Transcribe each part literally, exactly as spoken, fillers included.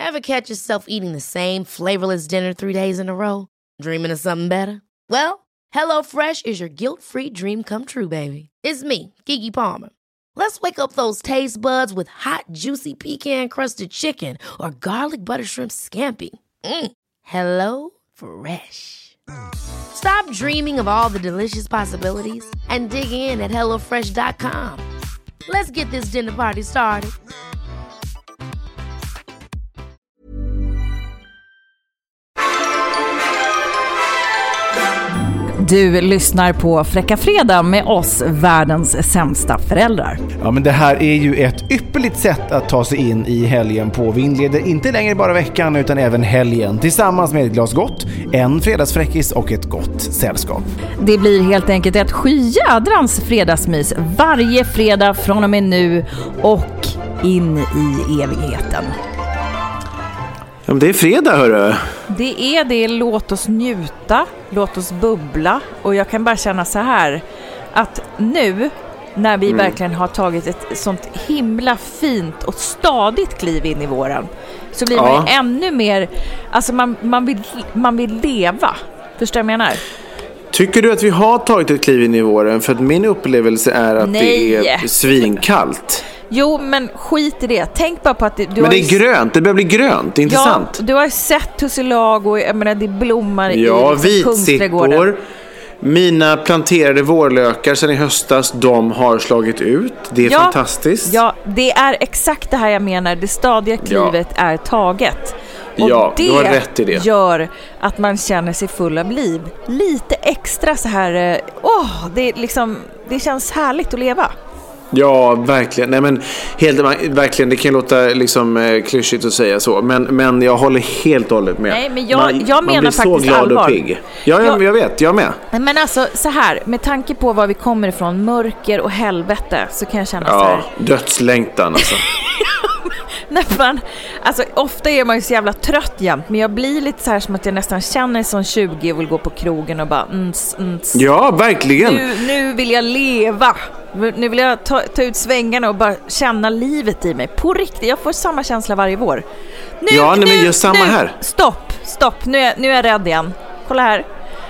Ever catch yourself eating the same flavorless dinner three days in a row? Dreaming of something better? Well, HelloFresh is your guilt-free dream come true, baby. It's me, Keke Palmer. Let's wake up those taste buds with hot, juicy pecan-crusted chicken or garlic butter shrimp scampi. Mm. Hello Fresh. Stop dreaming of all the delicious possibilities and dig in at hello fresh dot com. Let's get this dinner party started. Du lyssnar på Fräcka Fredag med oss, världens sämsta föräldrar. Ja, men det här är ju ett ypperligt sätt att ta sig in i helgen på. Vi inleder inte längre bara veckan utan även helgen tillsammans med ett glas gott, en fredagsfräckis och ett gott sällskap. Det blir helt enkelt ett skyjädrans fredagsmys varje fredag från och med nu och in i evigheten. Ja, men det är fredag, hörru. Det är det, låt oss njuta, låt oss bubbla. Och jag kan bara känna så här, att nu när vi mm. verkligen har tagit ett sånt himla fint och stadigt kliv in i våren, så blir ja. man ännu mer, alltså man, man, vill, man vill leva. Förstår jag menar? Tycker du att vi har tagit ett kliv in i våren? För att min upplevelse är att Nej. det är svinkallt. Jo, men skit i det. Tänk bara på att du, du Men har det är grönt, det börjar bli grönt, det är inte ja, sant? Du har sett tusselag och jag menar, det blommar ja, i liksom vitsippor. Mina planterade vårlökar sedan i höstas, de har slagit ut. Det är ja, fantastiskt. Ja, det är exakt det här jag menar. Det stadiga klivet ja. är taget. Och ja, det, du har rätt i det gör att man känner sig full av liv. Lite extra så här, åh, det, liksom, det känns härligt att leva. Ja, verkligen. Nej, men helt, verkligen, det kan låta liksom eh, klyschigt att säga så, men, men jag håller helt och hållet med. Nej, men jag, man, jag menar man blir faktiskt så glad allvar. Och pigg. Ja, jag, jag vet, jag med. Men alltså, så här, med tanke på var vi kommer ifrån, mörker och helvete, så kan jag känna ja, så här. Dödslängtan alltså. Nej, man, alltså, ofta är man ju så jävla trött jämt, men jag blir lite så här som att jag nästan känner som tjugo och vill gå på krogen och bara ns, ns. Ja, verkligen. Nu, nu vill jag leva. Nu vill jag ta, ta ut svängarna och bara känna livet i mig. På riktigt, jag får samma känsla varje vår. Nu, ja, nej, nu, men gör samma nu. här. Stopp, stopp. Nu är, nu är jag rädd igen. Kolla här.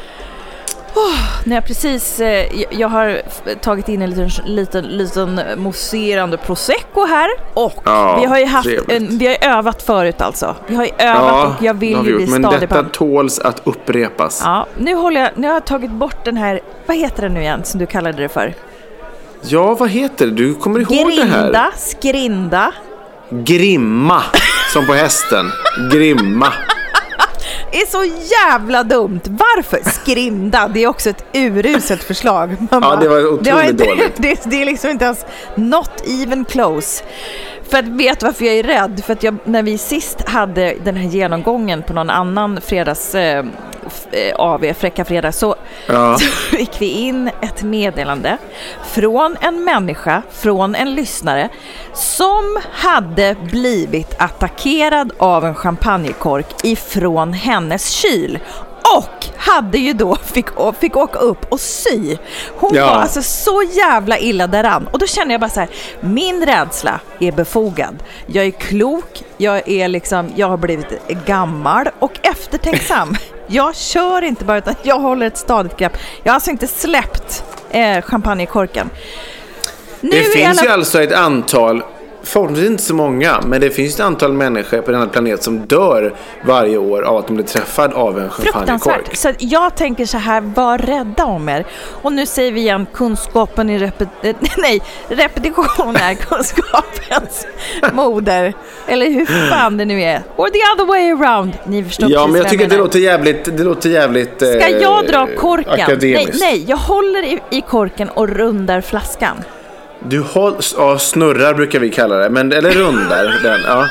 Oh, när jag precis eh, jag har tagit in en liten, liten, liten mousserande prosecco här. Och ja, vi har ju haft en, vi har övat förut alltså. Vi har ju övat ja, och jag vill ju bli stadig. Men detta tåls att upprepas. Ja, nu håller jag, nu har jag tagit bort den här, vad heter den nu igen som du kallade det för? Ja, vad heter det? Du kommer ihåg Grinda, det här? Grinda, skrinda. Grimma, som på hästen. Grimma. Det är så jävla dumt. Varför? Skrinda, det är också ett uruset förslag. Mamma. Ja, det var otroligt det var inte, dåligt. Det, det är liksom inte ens not even close. För att vet varför jag är rädd? För att jag, när vi sist hade den här genomgången på någon annan fredags eh, A V, Fräcka Fredag, så, ja. så fick vi in ett meddelande från en människa, från en lyssnare som hade blivit attackerad av en champagnekork ifrån hennes kyl. Och hade ju då fick, fick åka upp och sy. Hon ja. var alltså så jävla illa däran. Och då känner jag bara så här, min rädsla är befogad. Jag är klok, jag är liksom, jag har blivit gammal och eftertänksam. Jag kör inte bara, utan jag håller ett stadigt grepp. Jag har alltså inte släppt eh, champagnekorken. Nu det finns alla... ju alltså ett antal, förhoppningsvis inte så många, men det finns ett antal människor på den här planet som dör varje år av att de blir träffade av en champagnekork. Så jag tänker så här, var rädda om er. Och nu säger vi igen, kunskapen i repet- nej, repetition är kunskapens moder. Eller hur fan det nu är. Or the other way around. Ni förstår. Ja, men jag tycker att det låter jävligt, det låter jävligt Ska eh, jag dra korken? Akademiskt. Nej, nej, jag håller i, i korken och rundar flaskan. Du håll, ja, snurrar brukar vi kalla det, men eller rundar den, ja.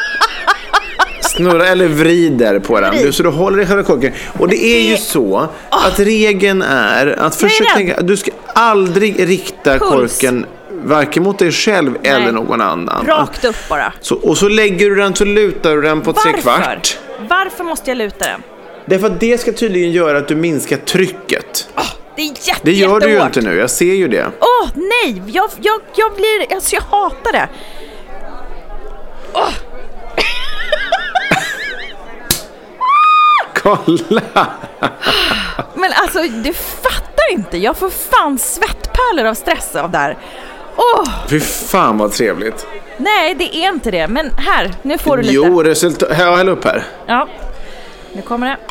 Snurrar eller vrider på den. Du, så du håller i själva korken. Och det är ju så att regeln är att försöka tänka, du ska aldrig rikta Puls. korken varken mot dig själv Nej. eller någon annan. Rakt upp bara. Så, och så lägger du den, så lutar du den på Varför? tre kvart. Varför måste jag luta den? Därför att det ska tydligen göra att du minskar trycket. Oh. Det är jätte, det gör du ju jättehårt. inte nu, jag ser ju det. Åh, oh, nej, jag, jag, jag blir, alltså jag hatar det. Oh. kolla! Men alltså, du fattar inte. Jag får fan svettpärlor av stress av där. Åh! Fy fan vad trevligt. Nej, det är inte det. Men här, nu får du lite. Jo, resultat. Här, häll upp här. Ja, nu kommer det.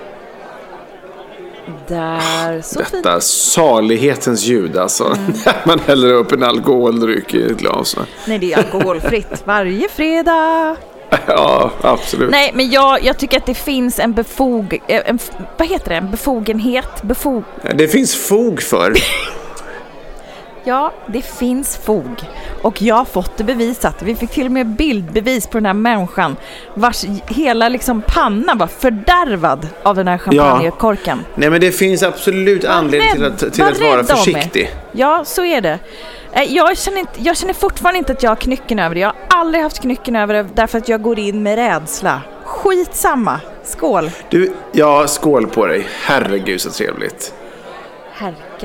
Där, så Detta fint. salighetens ljud alltså. Mm. Man häller upp en alkoholdryck i ett glas. Nej, det är alkoholfritt varje fredag. Ja, absolut. Nej, men jag, jag tycker att det finns en befog... En, vad heter det? En befogenhet? Befog... Det finns fog för. Ja, det finns fog. Och jag har fått det bevisat. Vi fick till och med bildbevis på den här människan vars hela liksom panna var fördärvad av den här champagnekorken. Ja. Nej, men det finns absolut anledning till att, till att vara försiktig. Ja, så är det. Jag känner, inte, jag känner fortfarande inte att jag har knycken över det. Jag har aldrig haft knycken över det därför att jag går in med rädsla. Skitsamma. Skål. Du, ja, skål på dig. Herregud så trevligt. Herke.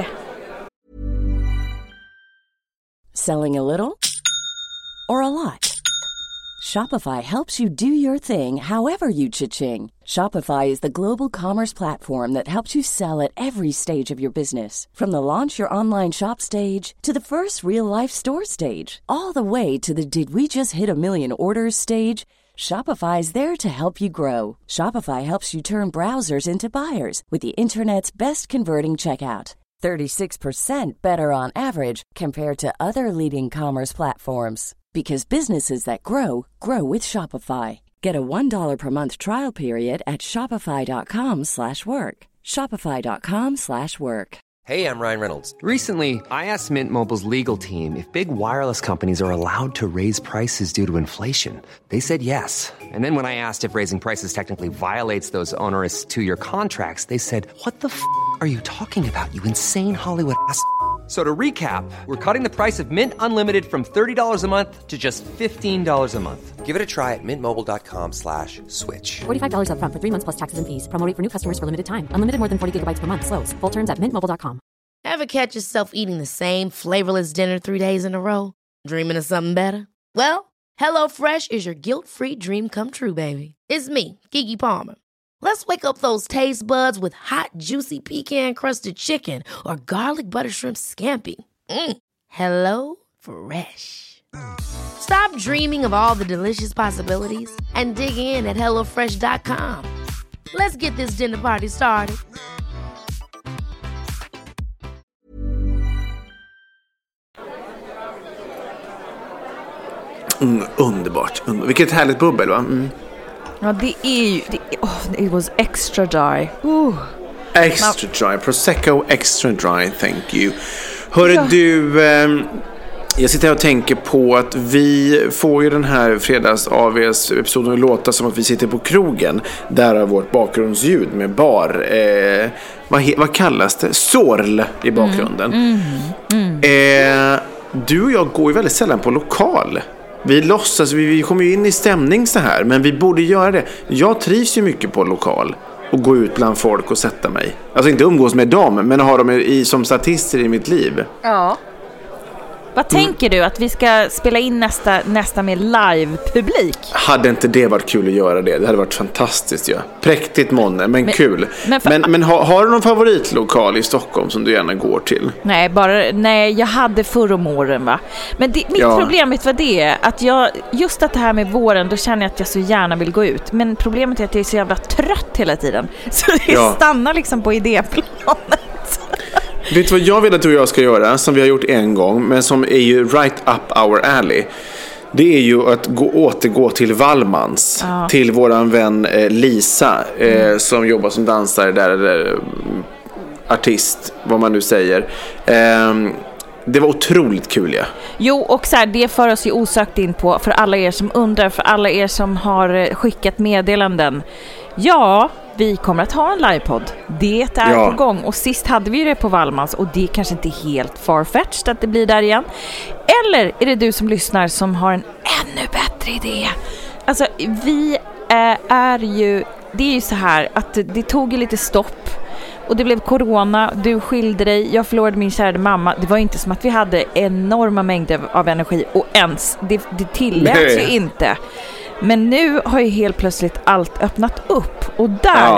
Selling a little or a lot? Shopify helps you do your thing however you cha-ching. Shopify is the global commerce platform that helps you sell at every stage of your business. From the launch your online shop stage to the first real-life store stage, all the way to the did we just hit a million orders stage. Shopify is there to help you grow. Shopify helps you turn browsers into buyers with the internet's best converting checkout. thirty-six percent better on average compared to other leading commerce platforms. Because businesses that grow, grow with Shopify. Get a one dollar per month trial period at shopify.com slash work. Shopify.com slash work. Hey, I'm Ryan Reynolds. Recently, I asked Mint Mobile's legal team if big wireless companies are allowed to raise prices due to inflation. They said yes. And then when I asked if raising prices technically violates those onerous two-year contracts, they said, what the f*** are you talking about, you insane Hollywood ass f- So to recap, we're cutting the price of Mint Unlimited from thirty dollars a month to just fifteen dollars a month. Give it a try at mintmobile.com slash switch. forty-five dollars up front for three months plus taxes and fees. Promo rate for new customers for limited time. Unlimited more than forty gigabytes per month. Slows full terms at mint mobile dot com. Ever catch yourself eating the same flavorless dinner three days in a row? Dreaming of something better? Well, HelloFresh is your guilt-free dream come true, baby. It's me, Keke Palmer. Let's wake up those taste buds with hot, juicy pecan-crusted chicken or garlic butter shrimp scampi. Mm. Hello Fresh. Stop dreaming of all the delicious possibilities and dig in at hello fresh dot com. Let's get this dinner party started. Mm, underbart. Under- Vilket härligt bubbel, va? Mm. Ja, det är ju... Det, oh, it was extra dry. Uh. Extra dry. Prosecco extra dry, thank you. Hörru Ja. du, eh, jag sitter här och tänker på att vi får ju den här fredags A Vs-episoden att låta som att vi sitter på krogen. Där har vårt bakgrundsljud med bar. Eh, vad, he- vad kallas det? Sorl i bakgrunden. Mm. Mm. Mm. Eh, du och jag går ju väldigt sällan på lokal. Vi låtsas, vi, vi kommer ju in i stämning så här, men vi borde göra det. Jag trivs ju mycket på lokal och gå ut bland folk och sätta mig. Alltså inte umgås med dem, men ha dem i, som statister i mitt liv. Ja. Vad tänker du att vi ska spela in nästa, nästa med live-publik? Hade inte det varit kul att göra det? Det hade varit fantastiskt, ja. Präktigt månne, men, men kul. Men, för, men, men har, har du någon favoritlokal i Stockholm som du gärna går till? Nej, bara, nej jag hade förr om åren, va? Men det, mitt Ja. problem vet vad det är. Att jag, just att det här med våren, då känner jag att jag så gärna vill gå ut. Men problemet är att jag är så jävla trött hela tiden. Så det Ja. stannar liksom på idéplanet. Vet du vad jag vill att du och jag ska göra, som vi har gjort en gång, men som är ju right up our alley? Det är ju att gå, återgå till Wallmans, Ja. till våran vän eh, Lisa, eh, mm. som jobbar som dansare där, eller eh, artist, vad man nu säger. Eh, det var otroligt kul, ja. Jo, och så här, det för oss ju osökt in på, för alla er som undrar, för alla er som har skickat meddelanden. Ja, vi kommer att ha en livepodd. Det är Ja. på gång. Och sist hade vi det på Wallmans. Och det är kanske inte helt farfetched att det blir där igen. Eller är det du som lyssnar som har en ännu bättre idé? Alltså, vi är, är ju... Det är ju så här att det tog ju lite stopp. Och det blev corona, du skilde dig, jag förlorade min kära mamma. Det var inte som att vi hade enorma mängder av energi. Och ens, det, det tilläts ju inte. Men nu har ju helt plötsligt allt öppnat upp. Och där, Ja.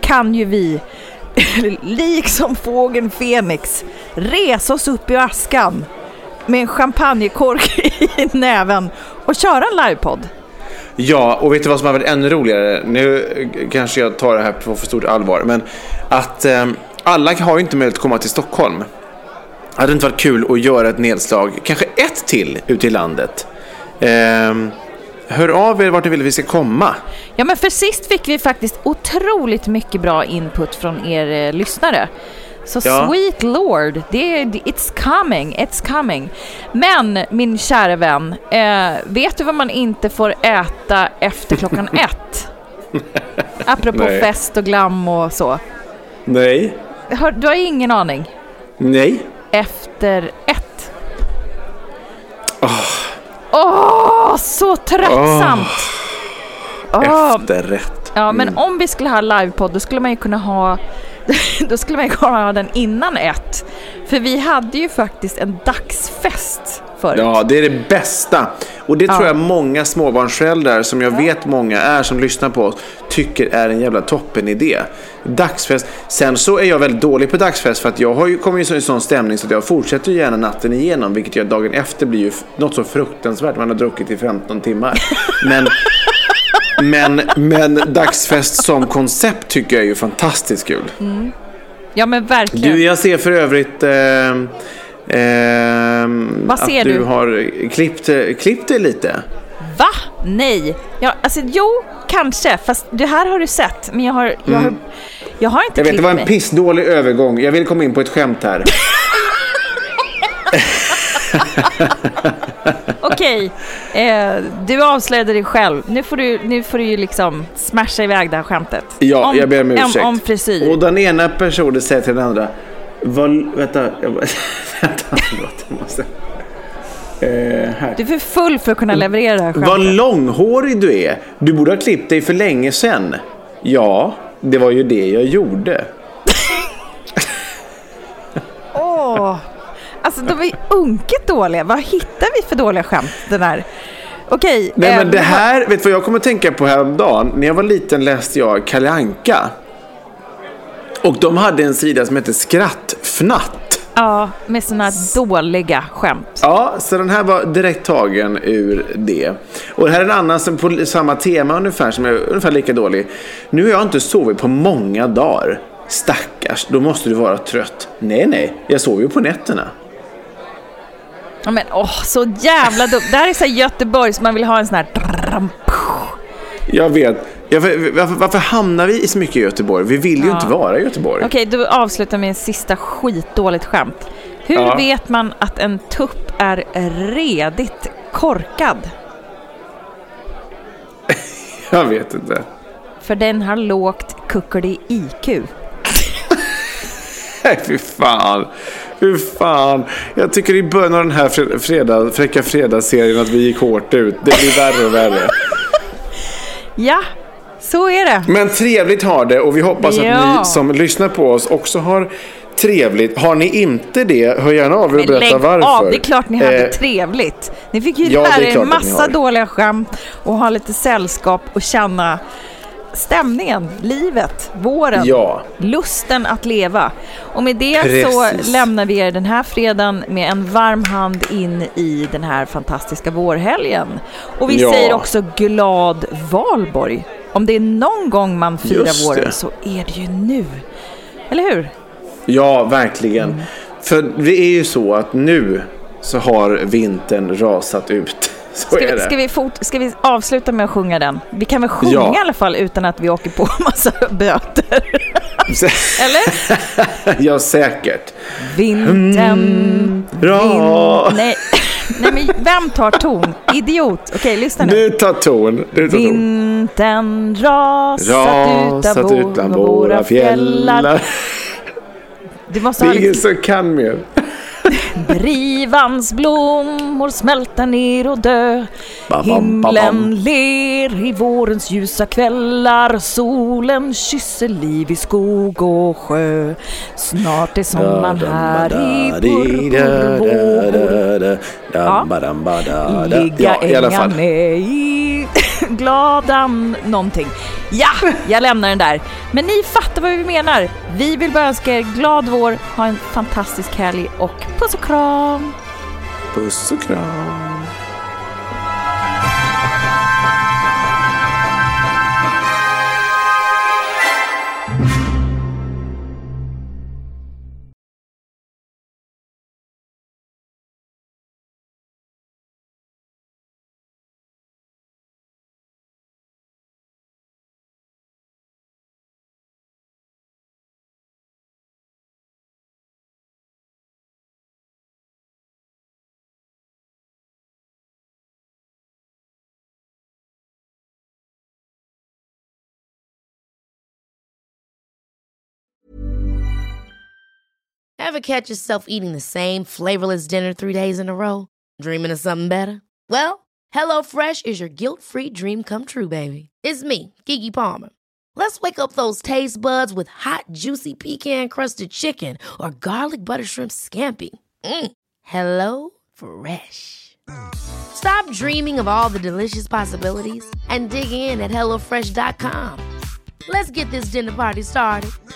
kan ju vi liksom fågeln Fenix resa oss upp i askan med en champagnekork i näven och köra en livepodd. Ja, och vet du vad som har varit ännu roligare? Nu kanske jag tar det här på för stort allvar, men att eh, alla har ju inte möjlighet att komma till Stockholm. Hade det inte varit kul att göra ett nedslag, kanske ett till ute i landet? Eh, hör av er vart ni vill vi ska komma. Ja, men för sist fick vi faktiskt otroligt mycket bra input från er eh, lyssnare. Så ja. Sweet Lord, det är, it's coming, it's coming. Men min kära vän, eh, vet du vad man inte får äta efter klockan ett? Apropå Nej. Fest och glam och så. Nej. Hör, du har ingen aning? Nej. Efter ett. Åh, oh. oh, så tröttsamt. Oh. Efterrätt. Ja, men mm. om vi skulle ha livepodd, då skulle man ju kunna ha då skulle man kunna ha den innan ett. För vi hade ju faktiskt en dagsfest förut. Ja, det är det bästa. Och det ja. tror jag många småbarnsföräldrar, som jag ja. vet många är som lyssnar på oss, tycker är en jävla toppen idé. Dagsfest. Sen så är jag väldigt dålig på dagsfest, för att jag har ju kommit i en sån stämning så att jag fortsätter ju gärna natten igenom, vilket gör dagen efter blir ju något så fruktansvärt. Man har druckit i femton timmar. Men Men, men dagsfest som koncept tycker jag är ju fantastiskt kul. Mm. Ja, men verkligen. Du, jag ser för övrigt eh, eh, Vad ser att du, du har klippt, klippt det lite. Va? Nej. Ja, alltså, jo, kanske. Fast det här har du sett. Men jag har, jag har, mm. jag har inte jag vet, klippt det var en mig. pissdålig övergång. Jag vill komma in på ett skämt här. Okej, eh, du avslöjade dig själv. Nu får du, nu får du ju liksom smasha iväg det här skämtet. Ja, om, jag ber om ursäkt. Om, om frisyr. Och den ena personen säger till den andra: Vad, vänta, jag, vänta, förlåt, jag måste. Eh, här. Du är för full för att kunna leverera det här skämtet. Vad långhårig du är. Du borde ha klippt dig för länge sedan. Ja, det var ju det jag gjorde. Åh. oh. Alltså, de är unket dåliga. Vad hittar vi för dåliga skämt den här? Okej. Nej, men det här, vet du vad jag kommer att tänka på häromdagen? När jag var liten läste jag Kalle Anka. Och de hade en sida som heter Skrattfnatt. Ja, med såna dåliga skämt. Ja, så den här var direkt tagen ur det. Och det här är en annan som på samma tema ungefär, som är ungefär lika dålig. Nu har jag inte sovit på många dagar. Stackars, då måste du vara trött. Nej, nej, jag sover ju på nätterna. Ja, men åh, så jävla dumt. Det här är så här Göteborg som man vill ha en sån här. Jag vet. Jag, varför, varför hamnar vi i så mycket i Göteborg? Vi vill ju ja. inte vara i Göteborg. Okej, du avslutar med en sista skitdåligt skämt. Hur ja. vet man att en tupp är redigt korkad? Jag vet inte. För den har lågt kuckelig I Q. Nej, fy fan. Fy fan. Jag tycker i början av den här fredag, fräcka fredagsserien att vi gick hårt ut. Det blir värre och värre. Ja, så är det. Men trevligt har det, och vi hoppas ja. att ni som lyssnar på oss också har trevligt. Har ni inte det, hör gärna av er och berätta lägg varför. Av, det är klart ni hade eh, trevligt. Ni fick ju ja, lära er en massa dåliga skämt och ha lite sällskap och känna stämningen, livet, våren, ja. lusten att leva. Och med det Precis. så lämnar vi er den här fredagen med en varm hand in i den här fantastiska vårhelgen. Och vi ja. säger också glad Valborg. Om det är någon gång man firar våren så är det ju nu. Eller hur? Ja, verkligen. Mm. För det är ju så att nu så har vintern rasat ut. Så ska, är vi, det. ska, vi fort, ska vi avsluta med att sjunga den? Vi kan väl sjunga ja. i alla fall utan att vi åker på en massa böter. Eller? Ja, säkert. Vintern. Mm, bra. Vin, nej. nej, men vem tar ton? Idiot. Okej, lyssna nu. Du tar ton. Du tar Vintern ton. rasat, rasat utan våra fjällar. Du måste det är ingen som kan mer. Drivans blommor smälter ner och dö. Himlen ler i vårens ljusa kvällar. Solen kysser liv i skog och sjö. Snart är sommaren här i purpurvågor. Ja. Ligga ängar med i gladan någonting. Ja, jag lämnar den där. Men ni fattar vad vi menar. Vi vill bara önska er glad vår, ha en fantastisk helg och puss och kram. Puss och kram. Ever catch yourself eating the same flavorless dinner three days in a row? Dreaming of something better? Well, HelloFresh is your guilt-free dream come true, baby. It's me, Keke Palmer. Let's wake up those taste buds with hot, juicy pecan-crusted chicken or garlic butter shrimp scampi. Mm. Hello Fresh. Stop dreaming of all the delicious possibilities and dig in at hello fresh dot com. Let's get this dinner party started.